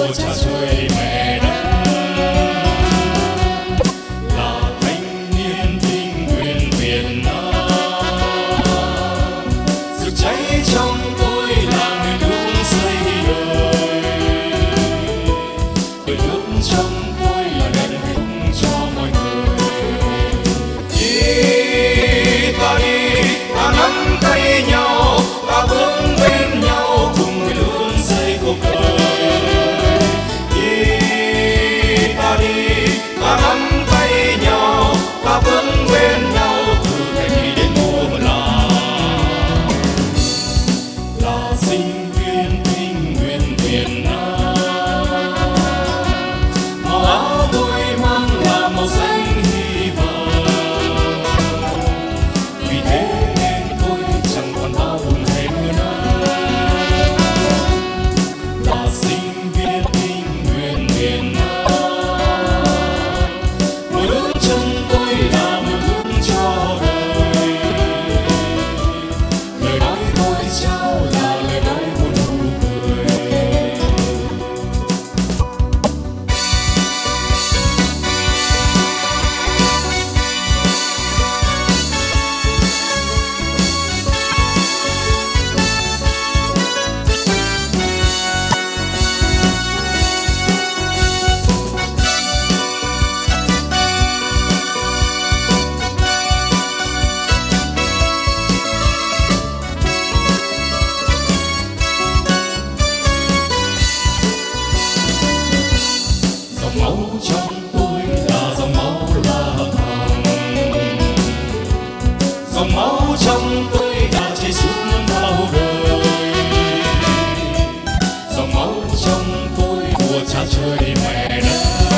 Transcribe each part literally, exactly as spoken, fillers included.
của cha trời mẹ đất, là thanh niên tình nguyện Việt Nam. Rực cháy trong tôi là người luôn xây đời, đời nước trong tôi là đèn hạnh cho mọi người. Đi ta đi, ta nắm tay nhau, ta bước bên nhau cùng người luôn xây cuộc đời. Đi ta đi, ta nắm tay nhau, ta bước bên nhau từ ngày đến muôn làng. Là sinh viên tình nguyện Việt Nam, màu áo tôi mang là màu xanh hy vọng. Vì thế nên tôi chẳng còn bao buồn hay mưa nắng. Là sinh viên tình nguyện Việt Nam, mỗi bước chân tôi là một bước cho đời. Lời nói tôi trao là lời nói một nụ cười. Dòng máu trong tôi là dòng máu La Thành, dòng máu trong tôi đã chảy suốt bao đời. Dòng máu trong tôi của cha trời mẹ đất,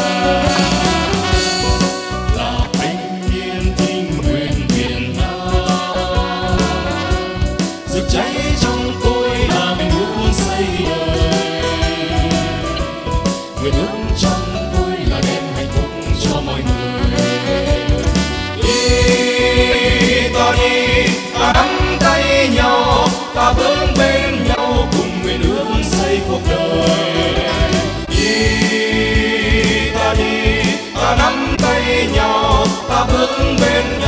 là thanh niên tình nguyện Việt Nam. Rực cháy trong tôi là mình luôn xây đời, nguyện ước trong tôi là đem hạnh phúc cho mọi người. Đi ta đi, ta nắm tay nhau, ta bước bên nhau cùng nguyện ước xây cuộc đời. Đi ta đi, ta nắm tay nhau, ta bước bên